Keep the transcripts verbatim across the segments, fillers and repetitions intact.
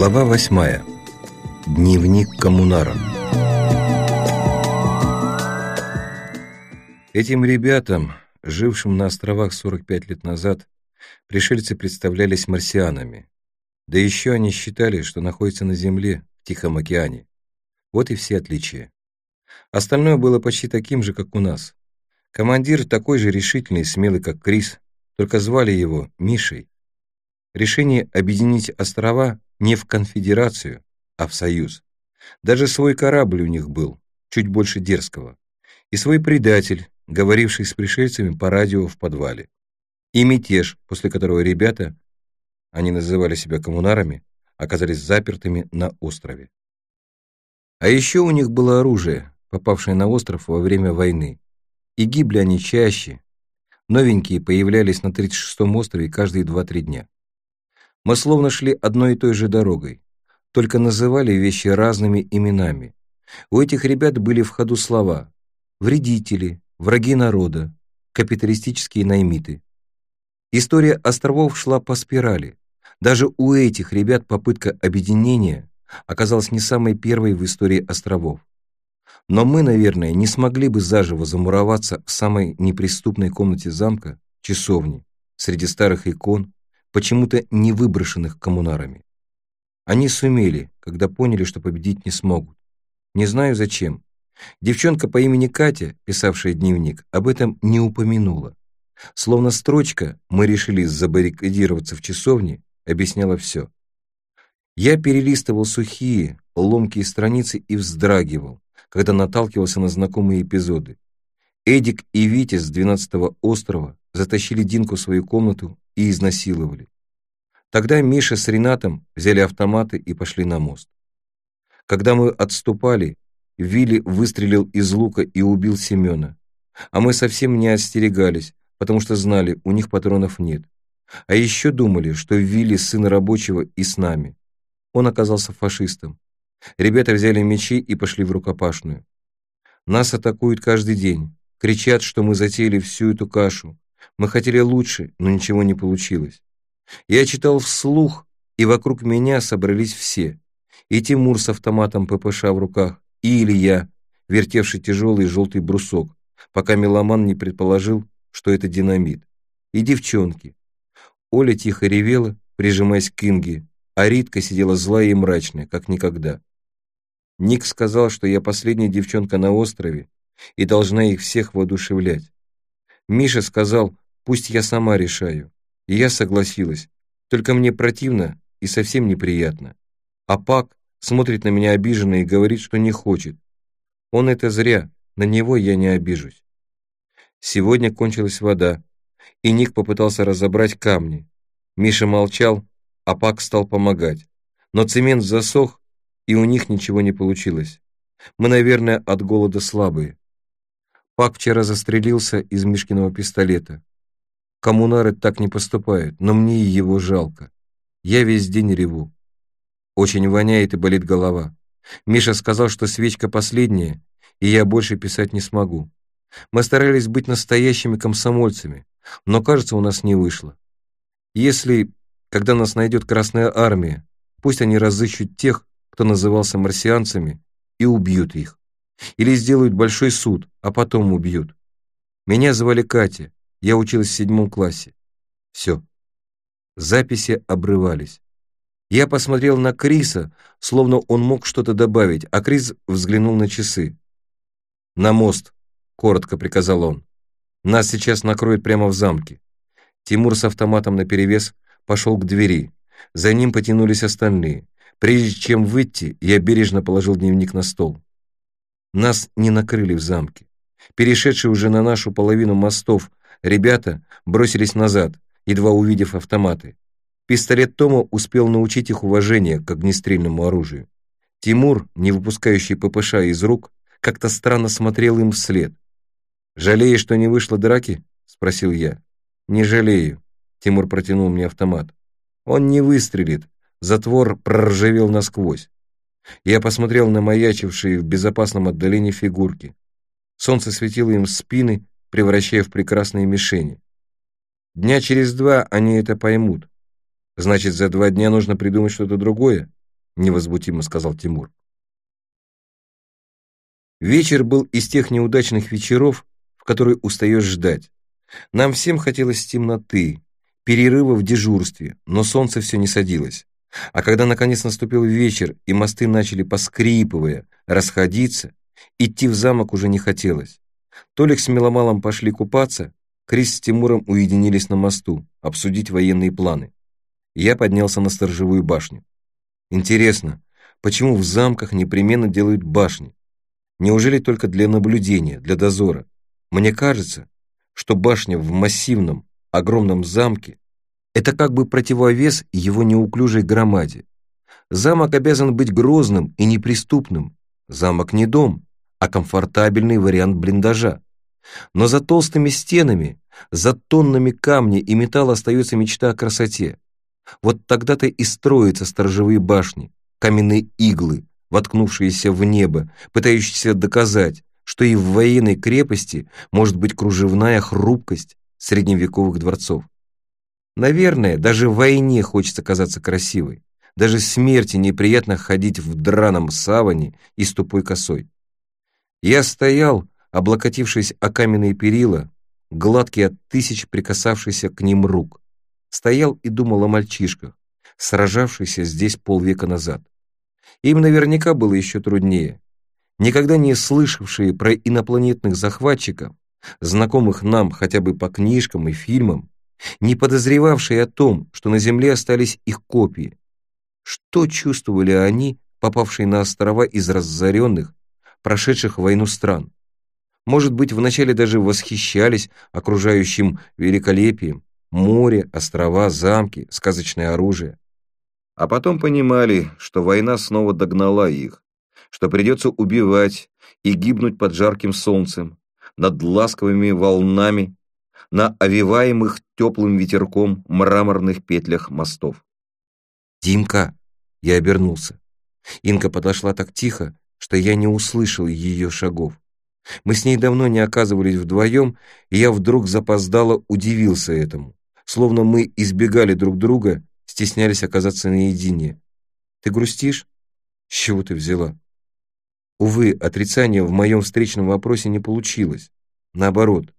Глава восьмая. Дневник коммунара. Этим ребятам, жившим на островах сорок пять лет назад, пришельцы представлялись марсианами. Да еще они считали, что находятся на Земле, в Тихом океане. Вот и все отличия. Остальное было почти таким же, как у нас. Командир такой же решительный и смелый, как Крис, только звали его Мишей. Решение объединить острова не в конфедерацию, а в союз. Даже свой корабль у них был, чуть больше дерзкого. И свой предатель, говоривший с пришельцами по радио в подвале. И мятеж, после которого ребята, они называли себя коммунарами, оказались запертыми на острове. А еще у них было оружие, попавшее на остров во время войны. И гибли они чаще. Новенькие появлялись на тридцать шестом острове каждые два-три дня. Мы словно шли одной и той же дорогой, только называли вещи разными именами. У этих ребят были в ходу слова «вредители», «враги народа», «капиталистические наймиты». История островов шла по спирали. Даже у этих ребят попытка объединения оказалась не самой первой в истории островов. Но мы, наверное, не смогли бы заживо замуроваться в самой неприступной комнате замка, часовни, среди старых икон, почему-то не выброшенных коммунарами. Они сумели, когда поняли, что победить не смогут. Не знаю зачем. Девчонка по имени Катя, писавшая дневник, об этом не упомянула. Словно строчка «Мы решили забаррикадироваться в часовне» объясняла все. Я перелистывал сухие, ломкие страницы и вздрагивал, когда наталкивался на знакомые эпизоды. Эдик и Витя с двенадцатого острова затащили Динку в свою комнату и изнасиловали. Тогда Миша с Ренатом взяли автоматы и пошли на мост. Когда мы отступали, Вилли выстрелил из лука и убил Семена. А мы совсем не остерегались, потому что знали, у них патронов нет. А еще думали, что Вилли сын рабочего и с нами. Он оказался фашистом. Ребята взяли мечи и пошли в рукопашную. Нас атакуют каждый день. Кричат, что мы затеяли всю эту кашу. Мы хотели лучше, но ничего не получилось. Я читал вслух, и вокруг меня собрались все. И Тимур с автоматом ППШ в руках, и Илья, вертевший тяжелый желтый брусок, пока меломан не предположил, что это динамит. И девчонки. Оля тихо ревела, прижимаясь к Инге, а Ритка сидела злая и мрачная, как никогда. Ник сказал, что я последняя девчонка на острове и должна их всех воодушевлять. Миша сказал, пусть я сама решаю. И я согласилась, только мне противно и совсем неприятно. А Пак смотрит на меня обиженно и говорит, что не хочет. Он это зря, на него я не обижусь. Сегодня кончилась вода, и Ник попытался разобрать камни. Миша молчал, а Пак стал помогать. Но цемент засох, и у них ничего не получилось. Мы, наверное, от голода слабые. Пак вчера застрелился из Мишкиного пистолета. Коммунары так не поступают, но мне и его жалко. Я весь день реву. Очень воняет и болит голова. Миша сказал, что свечка последняя, и я больше писать не смогу. Мы старались быть настоящими комсомольцами, но, кажется, у нас не вышло. Если, когда нас найдет Красная Армия, пусть они разыщут тех, кто назывался марсианцами, и убьют их. Или сделают большой суд, а потом убьют. Меня звали Катя, я училась в седьмом классе. Все. Записи обрывались. Я посмотрел на Криса, словно он мог что-то добавить, а Крис взглянул на часы. «На мост», — коротко приказал он. «Нас сейчас накроют прямо в замке». Тимур с автоматом наперевес пошел к двери. За ним потянулись остальные. Прежде чем выйти, я бережно положил дневник на стол. Нас не накрыли в замке. Перешедшие уже на нашу половину мостов ребята бросились назад, едва увидев автоматы. Пистолет Тома успел научить их уважению к огнестрельному оружию. Тимур, не выпускающий ППШ из рук, как-то странно смотрел им вслед. «Жалеешь, что не вышло драки?» — спросил я. «Не жалею», — Тимур протянул мне автомат. «Он не выстрелит, затвор проржавел насквозь». Я посмотрел на маячившие в безопасном отдалении фигурки. Солнце светило им в спины, превращая в прекрасные мишени. Дня через два они это поймут. Значит, за два дня нужно придумать что-то другое? — невозмутимо сказал Тимур. Вечер был из тех неудачных вечеров, в которые устаешь ждать. Нам всем хотелось темноты, перерыва в дежурстве, но солнце все не садилось. А когда наконец наступил вечер и мосты начали, поскрипывая, расходиться, идти в замок уже не хотелось. Толик с Миломалом пошли купаться, Крис с Тимуром уединились на мосту, обсудить военные планы. Я поднялся на сторожевую башню. Интересно, почему в замках непременно делают башни? Неужели только для наблюдения, для дозора? Мне кажется, что башня в массивном, огромном замке — это как бы противовес его неуклюжей громаде. Замок обязан быть грозным и неприступным. Замок не дом, а комфортабельный вариант блиндажа. Но за толстыми стенами, за тоннами камня и металла остается мечта о красоте. Вот тогда-то и строятся сторожевые башни, каменные иглы, воткнувшиеся в небо, пытающиеся доказать, что и в военной крепости может быть кружевная хрупкость средневековых дворцов. Наверное, даже в войне хочется казаться красивой. Даже смерти неприятно ходить в драном саване и с тупой косой. Я стоял, облокотившись о каменные перила, гладкий от тысяч прикасавшихся к ним рук. Стоял и думал о мальчишках, сражавшихся здесь полвека назад. Им наверняка было еще труднее. Никогда не слышавшие про инопланетных захватчиков, знакомых нам хотя бы по книжкам и фильмам, не подозревавшие о том, что на Земле остались их копии. Что чувствовали они, попавшие на острова из разоренных, прошедших войну стран? Может быть, вначале даже восхищались окружающим великолепием: море, острова, замки, сказочное оружие. А потом понимали, что война снова догнала их, что придется убивать и гибнуть под жарким солнцем, над ласковыми волнами, на овиваемых теплым ветерком мраморных петлях мостов. «Димка!» — я обернулся. Инка подошла так тихо, что я не услышал ее шагов. Мы с ней давно не оказывались вдвоем, и я вдруг запоздало удивился этому, словно мы избегали друг друга, стеснялись оказаться наедине. «Ты грустишь? С чего ты взяла?» Увы, отрицание в моем встречном вопросе не получилось. Наоборот.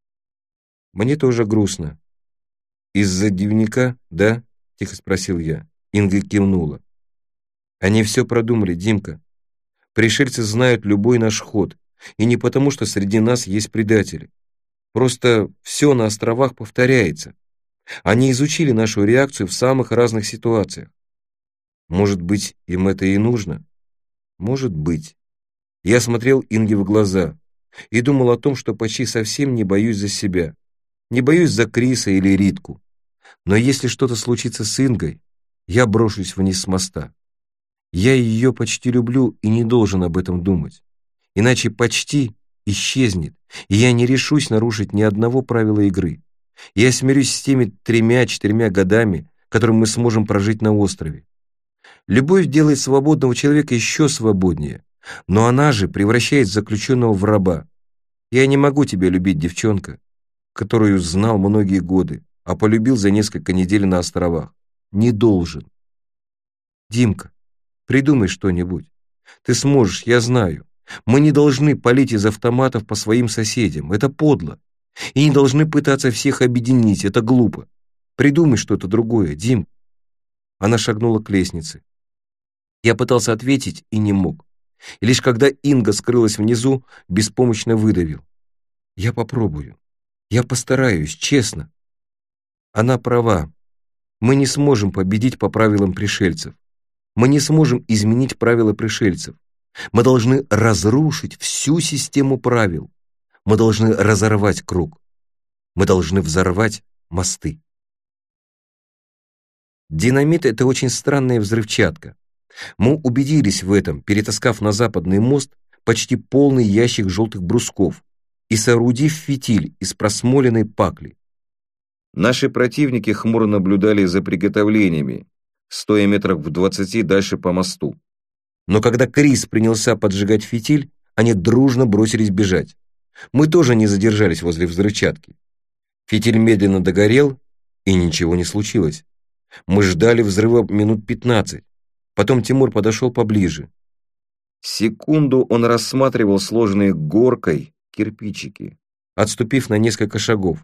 «Мне тоже грустно». «Из-за дневника, да?» — тихо спросил я. Инга кивнула. «Они все продумали, Димка. Пришельцы знают любой наш ход, и не потому, что среди нас есть предатели. Просто все на островах повторяется. Они изучили нашу реакцию в самых разных ситуациях. Может быть, им это и нужно? Может быть». Я смотрел Инге в глаза и думал о том, что почти совсем не боюсь за себя. Не боюсь за Криса или Ритку. Но если что-то случится с Ингой, я брошусь вниз с моста. Я ее почти люблю и не должен об этом думать. Иначе почти исчезнет, и я не решусь нарушить ни одного правила игры. Я смирюсь с теми тремя-четырьмя годами, которые мы сможем прожить на острове. Любовь делает свободного человека еще свободнее, но она же превращает заключенного в раба. Я не могу тебя любить, девчонка, которую знал многие годы, а полюбил за несколько недель на островах. Не должен. Димка, придумай что-нибудь. Ты сможешь, я знаю. Мы не должны палить из автоматов по своим соседям. Это подло. И не должны пытаться всех объединить. Это глупо. Придумай что-то другое, Дим. Она шагнула к лестнице. Я пытался ответить и не мог. И лишь когда Инга скрылась внизу, беспомощно выдавил. Я попробую. Я постараюсь, честно. Она права. Мы не сможем победить по правилам пришельцев. Мы не сможем изменить правила пришельцев. Мы должны разрушить всю систему правил. Мы должны разорвать круг. Мы должны взорвать мосты. Динамит — это очень странная взрывчатка. Мы убедились в этом, перетаскав на западный мост почти полный ящик желтых брусков и соорудив фитиль из просмоленной пакли. Наши противники хмуро наблюдали за приготовлениями, стоя метрах в двадцати дальше по мосту. Но когда Крис принялся поджигать фитиль, они дружно бросились бежать. Мы тоже не задержались возле взрывчатки. Фитиль медленно догорел, и ничего не случилось. Мы ждали взрыва минут пятнадцать. Потом Тимур подошел поближе. Секунду он рассматривал сложенные горкой кирпичики, отступив на несколько шагов,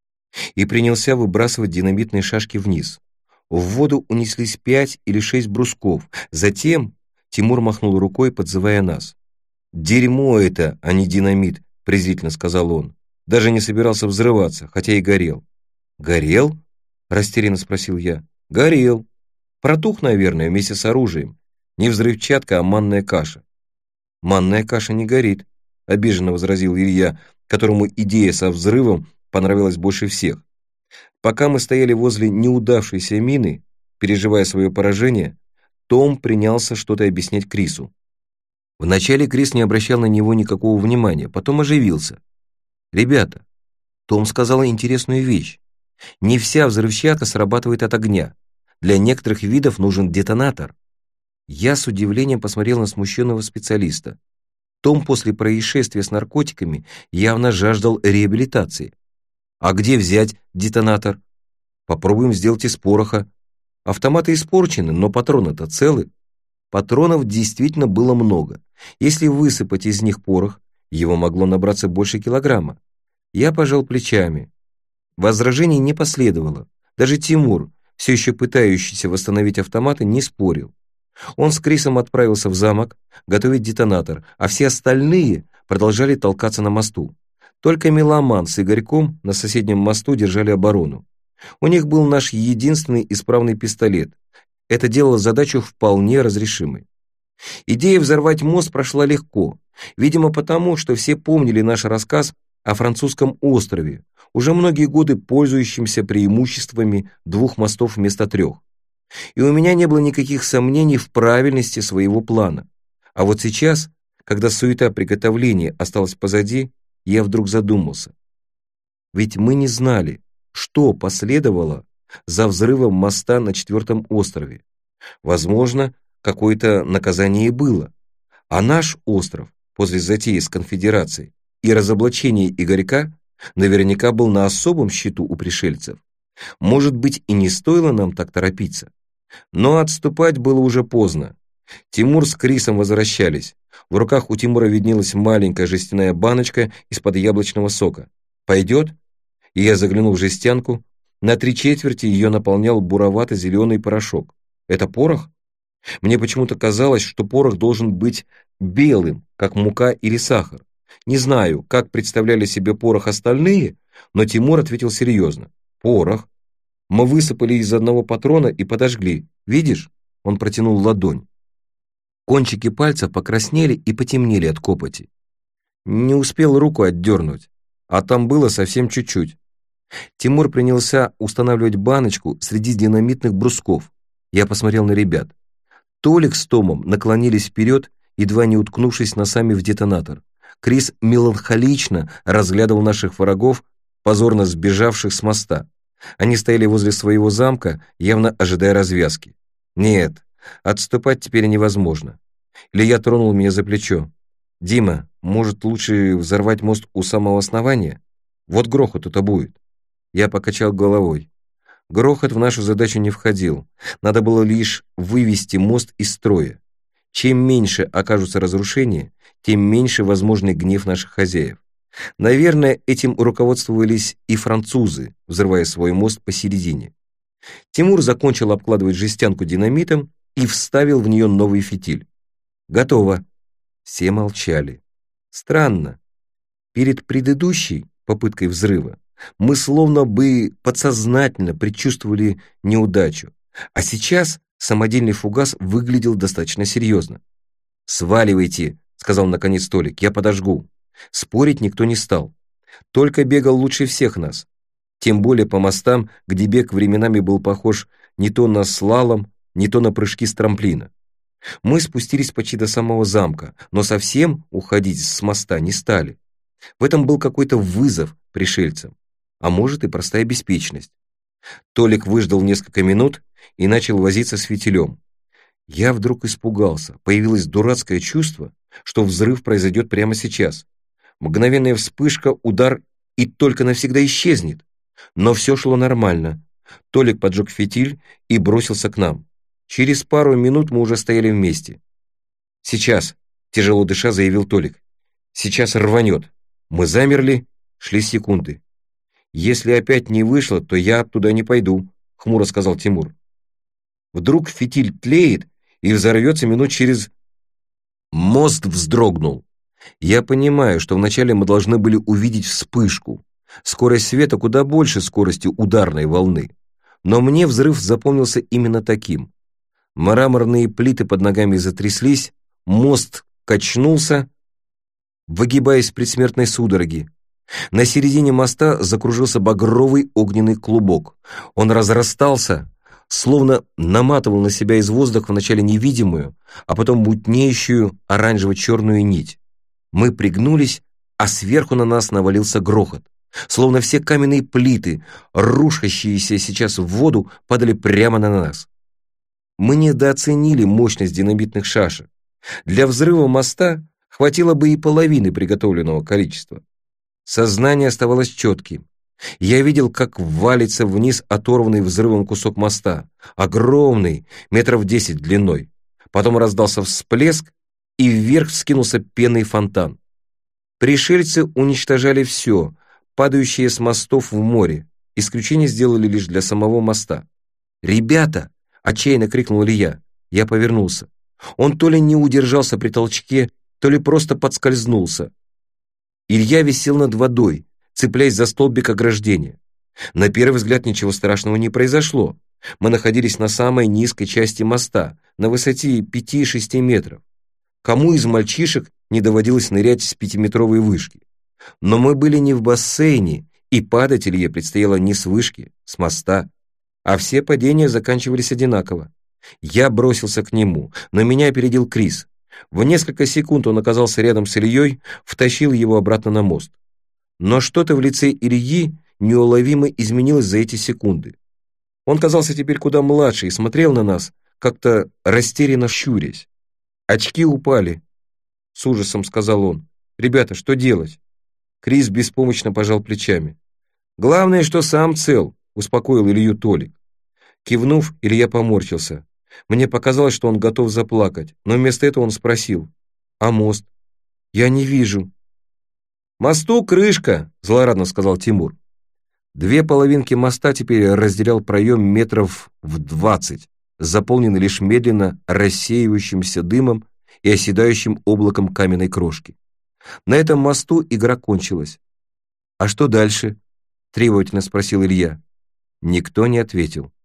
и принялся выбрасывать динамитные шашки вниз. В воду унеслись пять или шесть брусков. Затем Тимур махнул рукой, подзывая нас. «Дерьмо это, а не динамит», — презрительно сказал он. Даже не собирался взрываться, хотя и горел. «Горел?» — растерянно спросил я. «Горел. Протух, наверное, вместе с оружием. Не взрывчатка, а манная каша». «Манная каша не горит», — обиженно возразил Илья, которому идея со взрывом понравилась больше всех. Пока мы стояли возле неудавшейся мины, переживая свое поражение, Том принялся что-то объяснять Крису. Вначале Крис не обращал на него никакого внимания, потом оживился. «Ребята, Том сказал интересную вещь. Не вся взрывчатка срабатывает от огня. Для некоторых видов нужен детонатор». Я с удивлением посмотрел на смущенного специалиста. Том после происшествия с наркотиками явно жаждал реабилитации. «А где взять детонатор?» «Попробуем сделать из пороха. Автоматы испорчены, но патроны-то целы». Патронов действительно было много. Если высыпать из них порох, его могло набраться больше килограмма. Я пожал плечами. Возражений не последовало. Даже Тимур, все еще пытающийся восстановить автоматы, не спорил. Он с Крисом отправился в замок готовить детонатор, а все остальные продолжали толкаться на мосту. Только меломан с Игорьком на соседнем мосту держали оборону. У них был наш единственный исправный пистолет. Это делало задачу вполне разрешимой. Идея взорвать мост прошла легко, видимо потому, что все помнили наш рассказ о французском острове, уже многие годы пользующимся преимуществами двух мостов вместо трех. И у меня не было никаких сомнений в правильности своего плана. А вот сейчас, когда суета приготовления осталась позади, я вдруг задумался. Ведь мы не знали, что последовало за взрывом моста на четвертом острове. Возможно, какое-то наказание и было. А наш остров, после затеи с конфедерацией и разоблачения Игорька, наверняка был на особом счету у пришельцев. Может быть, и не стоило нам так торопиться. Но отступать было уже поздно. Тимур с Крисом возвращались. В руках у Тимура виднелась маленькая жестяная баночка из-под яблочного сока. «Пойдет?» И я заглянул в жестянку. На три четверти ее наполнял буровато-зеленый порошок. «Это порох?» Мне почему-то казалось, что порох должен быть белым, как мука или сахар. Не знаю, как представляли себе порох остальные, но Тимур ответил серьезно. «Порох. Мы высыпали из одного патрона и подожгли. Видишь?» Он протянул ладонь. Кончики пальцев покраснели и потемнели от копоти. Не успел руку отдернуть, а там было совсем чуть-чуть. Тимур принялся устанавливать баночку среди динамитных брусков. Я посмотрел на ребят. Толик с Томом наклонились вперед, едва не уткнувшись носами в детонатор. Крис меланхолично разглядывал наших врагов, позорно сбежавших с моста. Они стояли возле своего замка, явно ожидая развязки. Нет, отступать теперь невозможно. Илья тронул меня за плечо. «Дима, может, лучше взорвать мост у самого основания? Вот грохот-то будет». Я покачал головой. Грохот в нашу задачу не входил. Надо было лишь вывести мост из строя. Чем меньше окажутся разрушения, тем меньше возможный гнев наших хозяев. Наверное, этим руководствовались и французы, взрывая свой мост посередине. Тимур закончил обкладывать жестянку динамитом и вставил в нее новый фитиль. «Готово». Все молчали. Странно. Перед предыдущей попыткой взрыва мы словно бы подсознательно предчувствовали неудачу, а сейчас самодельный фугас выглядел достаточно серьезно. «Сваливайте», — сказал наконец Толик, — «я подожгу». Спорить никто не стал. Только бегал лучше всех нас. Тем более по мостам, где бег временами был похож не то на слалом, не то на прыжки с трамплина. Мы спустились почти до самого замка, но совсем уходить с моста не стали. В этом был какой-то вызов пришельцам, а может и простая беспечность. Толик выждал несколько минут и начал возиться с фитилем. Я вдруг испугался. Появилось дурацкое чувство, что взрыв произойдет прямо сейчас. Мгновенная вспышка, удар и только навсегда исчезнет. Но все шло нормально. Толик поджег фитиль и бросился к нам. Через пару минут мы уже стояли вместе. «Сейчас», — тяжело дыша заявил Толик. «Сейчас рванет». Мы замерли, шли секунды. «Если опять не вышло, то я туда не пойду», — хмуро сказал Тимур. «Вдруг фитиль тлеет и взорвется минут через...» Мост вздрогнул. Я понимаю, что вначале мы должны были увидеть вспышку. Скорость света куда больше скорости ударной волны. Но мне взрыв запомнился именно таким. Мраморные плиты под ногами затряслись, мост качнулся, выгибаясь в предсмертной судороге. На середине моста закружился багровый огненный клубок. Он разрастался, словно наматывал на себя из воздуха вначале невидимую, а потом мутнеющую оранжево-черную нить. Мы пригнулись, а сверху на нас навалился грохот. Словно все каменные плиты, рушащиеся сейчас в воду, падали прямо на нас. Мы недооценили мощность динамитных шашек. Для взрыва моста хватило бы и половины приготовленного количества. Сознание оставалось четким. Я видел, как валится вниз оторванный взрывом кусок моста, огромный, метров десять длиной. Потом раздался всплеск, и вверх вскинулся пенный фонтан. Пришельцы уничтожали все, падающие с мостов в море. Исключение сделали лишь для самого моста. «Ребята!» — отчаянно крикнул Илья. Я повернулся. Он то ли не удержался при толчке, то ли просто подскользнулся. Илья висел над водой, цепляясь за столбик ограждения. На первый взгляд ничего страшного не произошло. Мы находились на самой низкой части моста, на высоте пяти-шести метров. Кому из мальчишек не доводилось нырять с пятиметровой вышки? Но мы были не в бассейне, и падать Илье предстояло не с вышки, с моста. А все падения заканчивались одинаково. Я бросился к нему, но меня опередил Крис. В несколько секунд он оказался рядом с Ильей, втащил его обратно на мост. Но что-то в лице Ильи неуловимо изменилось за эти секунды. Он казался теперь куда младше и смотрел на нас, как-то растерянно щурясь. «Очки упали», — с ужасом сказал он. «Ребята, что делать?» Крис беспомощно пожал плечами. «Главное, что сам цел», — успокоил Илью Толик. Кивнув, Илья поморщился. Мне показалось, что он готов заплакать, но вместо этого он спросил: «А мост? Я не вижу». «Мосту крышка», — злорадно сказал Тимур. Две половинки моста теперь разделял проем метров в двадцать, заполненный лишь медленно рассеивающимся дымом и оседающим облаком каменной крошки. На этом мосту игра кончилась. «А что дальше?» — требовательно спросил Илья. Никто не ответил.